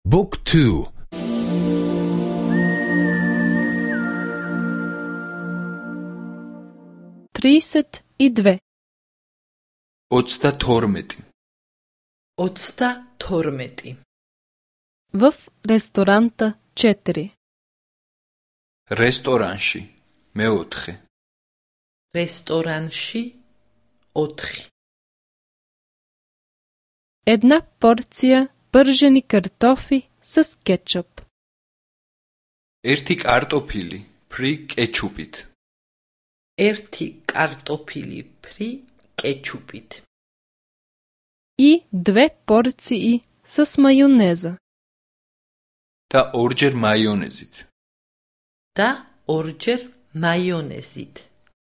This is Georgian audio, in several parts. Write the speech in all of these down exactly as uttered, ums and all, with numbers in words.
Book two. trideset i dva. ოცდათორმეტი. ოცდათორმეტი. В ресторанта четири. რესტორანში მეოთხე. რესტორანში ოთხი. Една порция пържени картофи с кетчуп. ერთი კარტოფილი ფრი კეჩუპით. ერთი კარტოფილი ფრი კეჩუპით. И две порции с майонеза. და ორჯერ მაიონეზით. და ორჯერ მაიონეზით.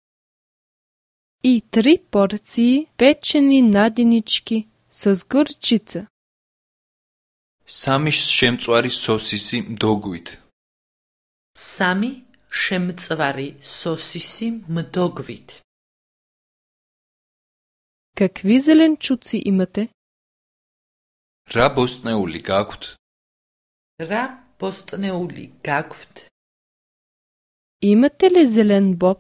И три порции печени наденички с горчица. სამი შემწვარი სოსისი მდოგვით. სამი შემწვარი სოსისი მდოგვით. Какви зеленчуци имате? რა ბოსტნეული გაქვთ? რა ბოსტნეული გაქვთ? Имате ли зелен боб?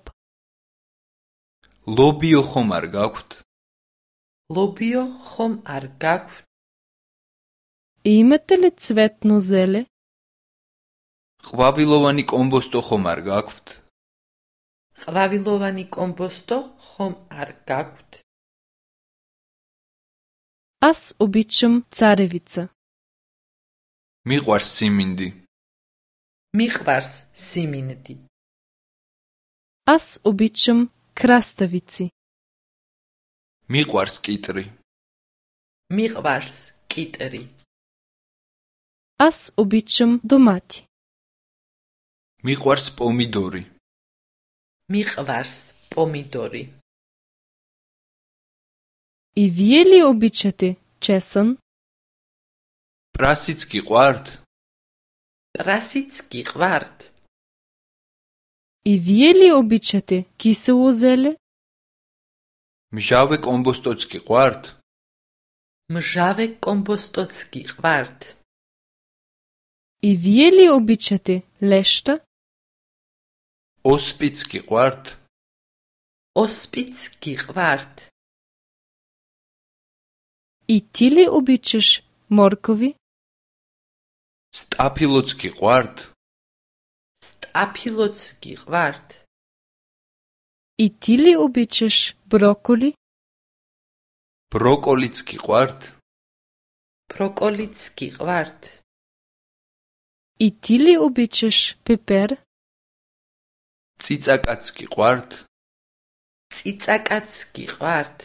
ლობიო ხომ არ გაქვთ? ლობიო ხომ არ გაქვთ? Имате ли цветно зеле? ყვავილოვანი კომბოსტო ხომ არ გაქვთ? ყვავილოვანი კომბოსტო ხომ არ გაქვთ? Аз обичам царевица. მიყვარს სიმინდი. მიყვარს სიმინდი. Аз обичам краставици. მიყვარს კიტრი. მიყვარს კიტრი. Аз обичам домати. მიყვარს პომიდორი. მიყვარს პომიდორი. И вие ли обичате чесън? პრასიც გიყვართ? პრასიც გიყვართ? И вие ли обичате кисело зеле? მჟავე კომბოსტოც გიყვართ? მჟავე კომბოსტოც გიყვართ? И вие ли обичате леща? ოსპიც გიყვართ? ოსპიც გიყვართ? И ти ли обичаш моркови? სტაფილოც გიყვართ? სტაფილოც გიყვართ? И ти ли обичаш броколи? ბროკოლიც გიყვართ? ბროკოლიც გიყვართ? И ти ли обичаш пепер? წიწაკაც გიყვართ? წიწაკაც გიყვართ?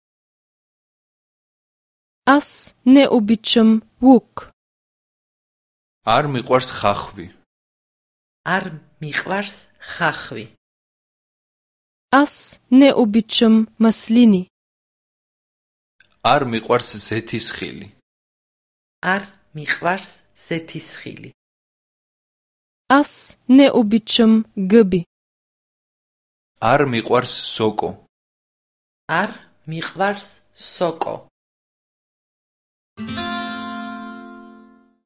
Аз не обичам лук. არ მიყვარს ხახვი. არ მიყვარს ხახვი. Аз не обичам маслини. არ მიყვარს ზეთისხილი. არ მიყვარს ზეთისხილი. Аз не обичам гъби. არ მიყვარს სოკო. არ მიყვარს სოკო.